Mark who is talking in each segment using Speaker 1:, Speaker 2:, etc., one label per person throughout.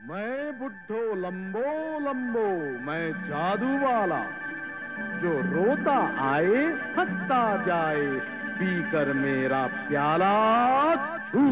Speaker 1: मैं बुड्ढो लंबो लंबो, मैं जादू वाला, जो रोता आए हंसता जाए, पीकर मेरा प्याला छू।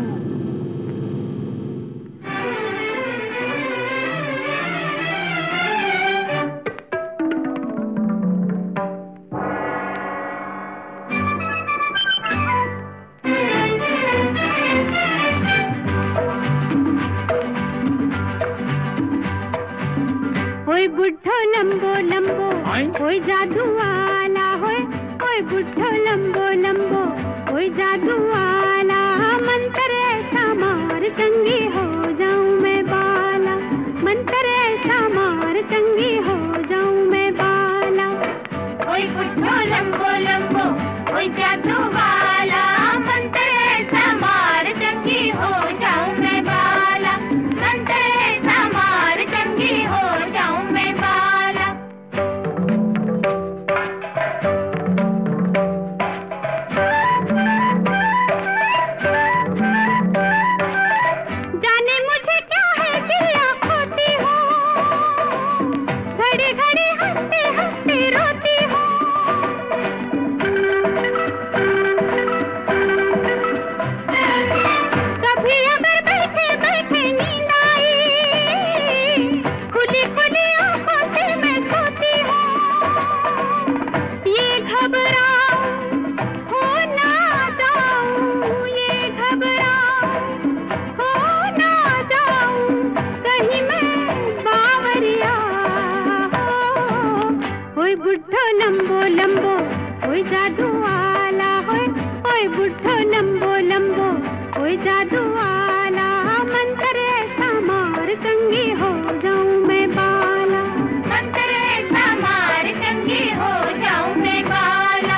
Speaker 2: ओए बुड्ढो लंबो लंबो, ओए जादू वाला, होए ओए बुड्ढो लंबो लंबो, ओए जादू वाला, मंत्र ऐसा मार चंगी हो जाऊं मैं बाला, मंत्र ऐसा मार चंगी हो जाऊं मैं बाला। ओए बुड्ढो लंबो लंबो, ओए जादू वाला, मंत्र ऐसा मार चंगी हो जाऊं मैं बाला, मंत्र ऐसा मार चंगी हो जाऊं मैं बाला। जाने मुझे क्या है चिड़िया खोती हो, घड़ी घड़ी हंसते हंसते रोती हो। कभी अगर बैठे बैठे नींद आई, खुली खुली आंखों से मैं सोती हूँ। ये घबराऊं हो ना जाऊं, ये घबराऊं हो ना जाऊं, कहीं मैं बावरिया हो। ओए बुड्ढो लंबो लंबो, ओए जादू वाला, होए ओए बुड्ढो लंबो लंबो, ओए जादू वाला, मंत्र ऐसा मार चंगी हो जाऊं मैं बाला, मंत्र ऐसा मार चंगी हो जाऊं मैं बाला।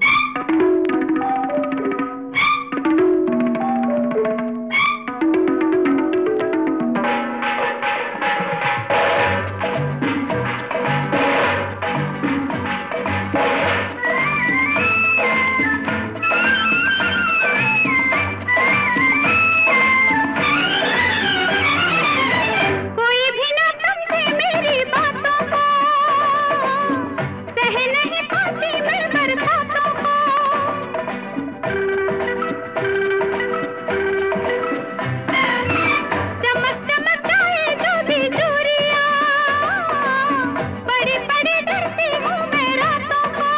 Speaker 2: कोई भी ना समझे मेरी बातों को, सह नहीं पाती मैं बरसातों को। चमक चमक जाए जो भी चूड़ियां, बड़ी बड़ी डरती हूँ मैं रातों को।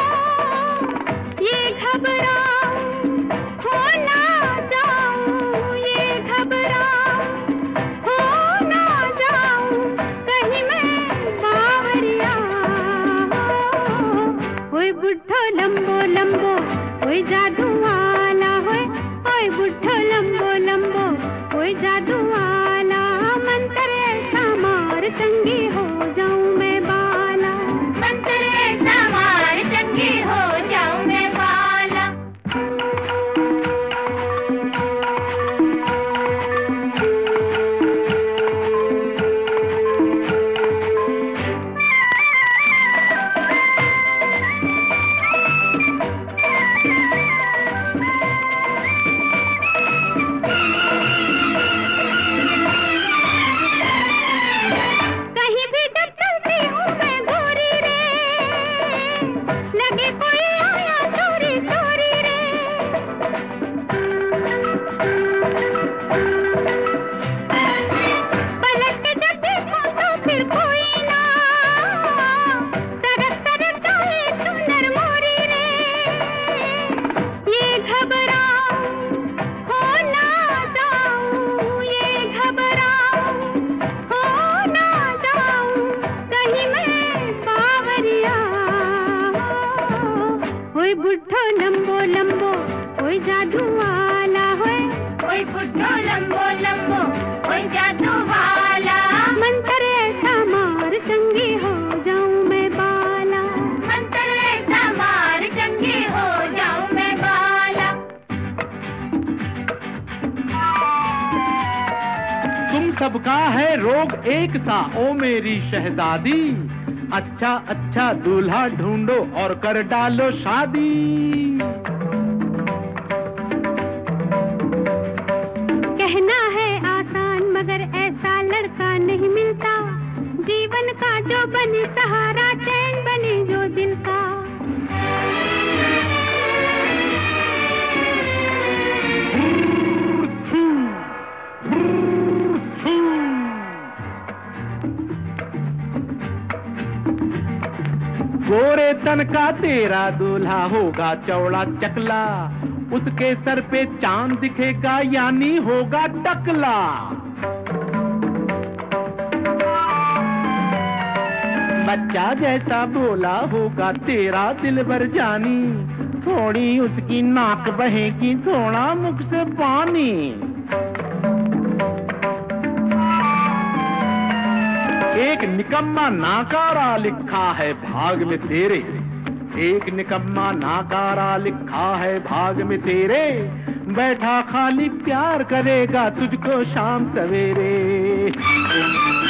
Speaker 2: ये घबराऊं हो ना जाऊं, ये घबराऊं हो ना जाऊं, कहीं मैं बावरिया हो। ओए बुड्ढो लंबो लंबो, ओए जादू वाला, होए ओए बुड्ढो लंबो लंबो, ओए जादू वाला, मंत्र ऐसा मार चंगी हो जाऊं मैं बाला, मंत्र ऐसा मार चंगी हो जाऊं मैं बाला। कहीं भी जब चलती हूँ मैं गोरी रे, लगे कोई आया चोरी चोरी रे। पलट के जब देखो तो फिर कोई ना, तरफ तरफ जाए सुंदर मोरी रे। ये घबराऊं हो ना जाऊं, ये घबराऊं हो ना जाऊं, कहीं मैं बावरिया हो। ओए बुड्ढो लंबो लंबो, ओए जादू वाला, होए ओए बुड्ढो लंबो लंबो, ओए जादू वाला, मंत्र ऐसा मार चंगी हो जाऊं मैं बाला, मंत्र ऐसा मार चंगी हो जाऊं मैं बाला।
Speaker 1: तुम सबका है रोग एक सा, ओ मेरी शहजादी, अच्छा अच्छा दूल्हा ढूंढो और कर डालो शादी।
Speaker 2: कहना है आसान मगर ऐसा लड़का सहारा चैन बने जो दिल का।
Speaker 1: गोरे तन का तेरा दूल्हा होगा चौड़ा चकला, उसके सर पे चांद दिखेगा यानी होगा टकला। बच्चा जैसा बोला होगा तेरा दिल भर जानी, थोड़ी उसकी नाक बहेगी थोड़ा मुख से पानी। एक निकम्मा नाकारा लिखा है भाग में तेरे, एक निकम्मा नाकारा लिखा है भाग में तेरे, बैठा खाली प्यार करेगा तुझको शाम सवेरे।